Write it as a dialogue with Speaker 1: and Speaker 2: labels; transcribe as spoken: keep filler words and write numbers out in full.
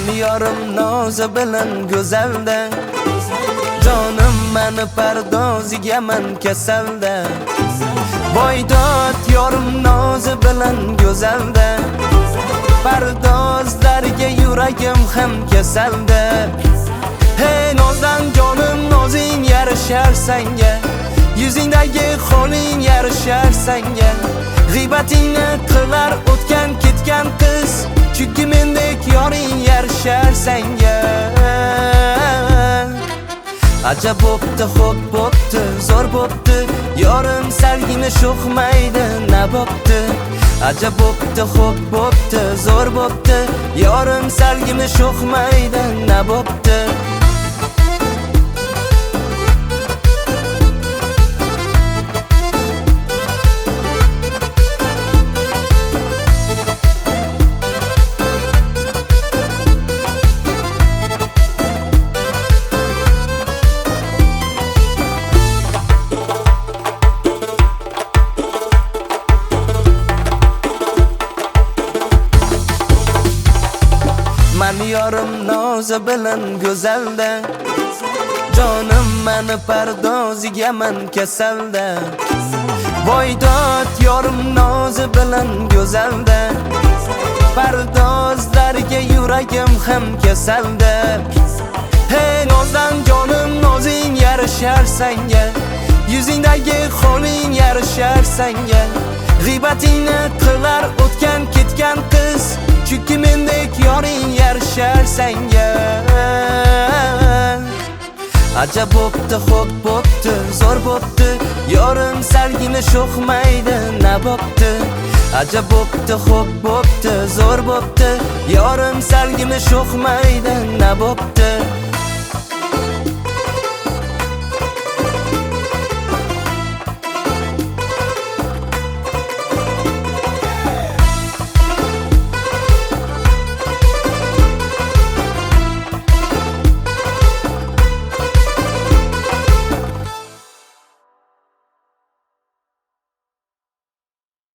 Speaker 1: Mani yorim nozi bilan go'zalda, jonim mani pardoziga man kasalda. Boydod yorim nozi bilan go'zalda, pardozlarga yuragim ham kasalda. Hey nozdan jonim nozing yarashar sanga, yuzingdagi qo'ling yarashar sanga. G'iybatingni qilar o'tgan ketgan qiz, chunki mendek yoring yarashar sanga. Ajab bo'pti, xo'p bo'pti, zo'r bo'pti, yorim salgina sho'xmaydi, na bo'pti. Ajab bo'pti, xo'p bo'pti, zo'r bo'pti, yorim salgina sho'xmaydi, na bo'pti. Mani yorim nozi bilan go'zalda, jonim mani pardoziga man kasalda. Boydod yorim nozi bilan go'zalda, pardozlarga yuragim ham kasalda. Hey nozdan jonim nozing yarashar sanga, yuzingdagi qo'ling yarashar sanga. G'iybatingni qilar o'tgan ketgan qiz, chunki mendek yoring yarashar sanga. Ajab bo'pti, xo'p bo'pti, zo'r bo'pti, yorim salgina sho'xmaydi, na bo'pti. Ajab bo'pti, xo'p bo'pti, zo'r bo'pti, yorim salgina sho'xmaydi, na bo'pti.